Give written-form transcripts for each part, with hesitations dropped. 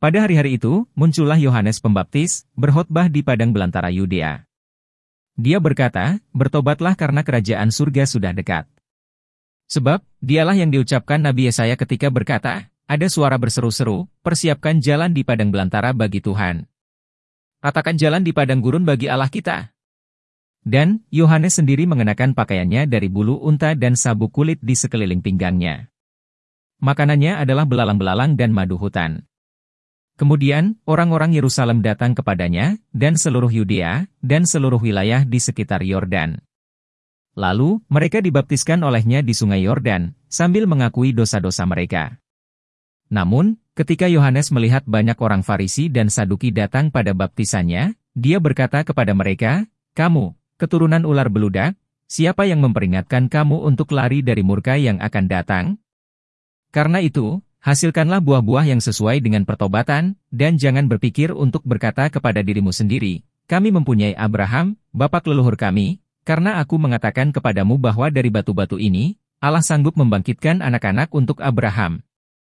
Pada hari-hari itu, muncullah Yohanes Pembaptis, berkhotbah di padang belantara Yudea. Dia berkata, "Bertobatlah karena kerajaan surga sudah dekat." Sebab, dialah yang diucapkan Nabi Yesaya ketika berkata, "Ada suara berseru-seru, persiapkan jalan di padang belantara bagi Tuhan. Ratakan jalan di padang gurun bagi Allah kita." Dan, Yohanes sendiri mengenakan pakaiannya dari bulu unta dan sabuk kulit di sekeliling pinggangnya. Makanannya adalah belalang-belalang dan madu hutan. Kemudian, orang-orang Yerusalem datang kepadanya, dan seluruh Yudea, dan seluruh wilayah di sekitar Yordan. Lalu, mereka dibaptiskan olehnya di sungai Yordan, sambil mengakui dosa-dosa mereka. Namun, ketika Yohanes melihat banyak orang Farisi dan Saduki datang pada baptisannya, dia berkata kepada mereka, "Kamu, keturunan ular beludak, siapa yang memperingatkan kamu untuk lari dari murka yang akan datang? Karena itu, hasilkanlah buah-buah yang sesuai dengan pertobatan, dan jangan berpikir untuk berkata kepada dirimu sendiri, 'Kami mempunyai Abraham, bapak leluhur kami,' karena aku mengatakan kepadamu bahwa dari batu-batu ini, Allah sanggup membangkitkan anak-anak untuk Abraham.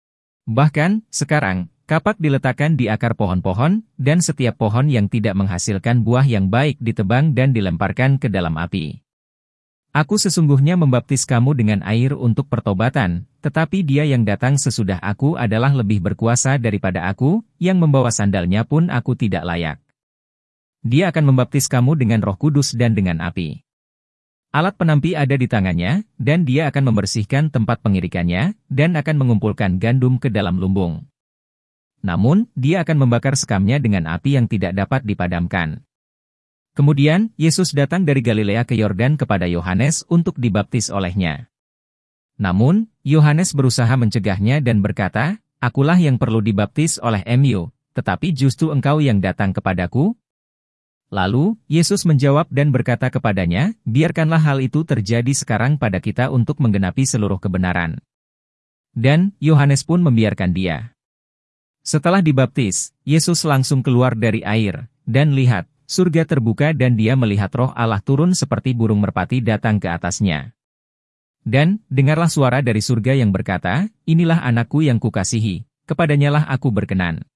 Bahkan, sekarang, kapak diletakkan di akar pohon-pohon, dan setiap pohon yang tidak menghasilkan buah yang baik ditebang dan dilemparkan ke dalam api. Aku sesungguhnya membaptis kamu dengan air untuk pertobatan, tetapi dia yang datang sesudah aku adalah lebih berkuasa daripada aku, yang membawa sandalnya pun aku tidak layak. Dia akan membaptis kamu dengan Roh Kudus dan dengan api. Alat penampi ada di tangannya, dan dia akan membersihkan tempat pengirikannya, dan akan mengumpulkan gandum ke dalam lumbung. Namun, dia akan membakar sekamnya dengan api yang tidak dapat dipadamkan." Kemudian, Yesus datang dari Galilea ke Yordan kepada Yohanes untuk dibaptis olehnya. Namun, Yohanes berusaha mencegahnya dan berkata, "Akulah yang perlu dibaptis oleh Mu, tetapi justru engkau yang datang kepadaku?" Lalu, Yesus menjawab dan berkata kepadanya, "Biarkanlah hal itu terjadi sekarang pada kita untuk menggenapi seluruh kebenaran." Dan, Yohanes pun membiarkan dia. Setelah dibaptis, Yesus langsung keluar dari air, dan lihat, surga terbuka dan dia melihat Roh Allah turun seperti burung merpati datang ke atasnya. Dan, dengarlah suara dari surga yang berkata, "Inilah anakku yang kukasihi, kepadanyalah aku berkenan."